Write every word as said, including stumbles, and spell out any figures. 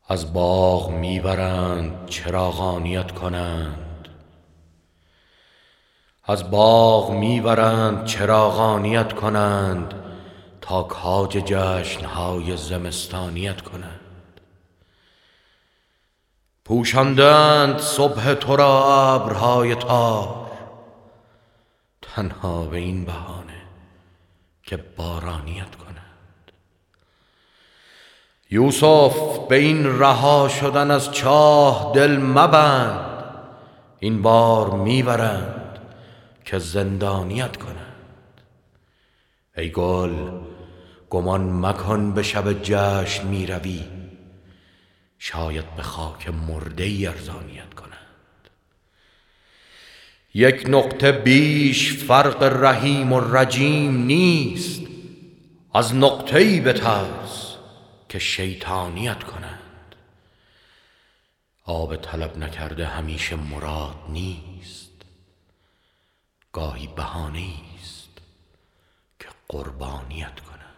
از باغ میبرند چراغانیت کنند، از باغ میبرند چراغانیت کنند، تا کاج جشنهای زمستانیت کنند. پوشاندند صبح تو را ابرهای تار، تنها به این بهانه که بارانیت کنند. یوسف به این رها شدن از چاه دل مبند، این بار میبرند که زندانیت کنند. ای گل گمان مکن به شب جشن میروی، شاید به خاک مرده ای ارزانیت کنند. یک نقطه بیش فرق رحیم و رجیم نیست، از نقطه ای بترس که شیطانیت کنند. آب طلب نکرده همیشه مراد نیست، گاهی بهانه است که قربانیت کنند.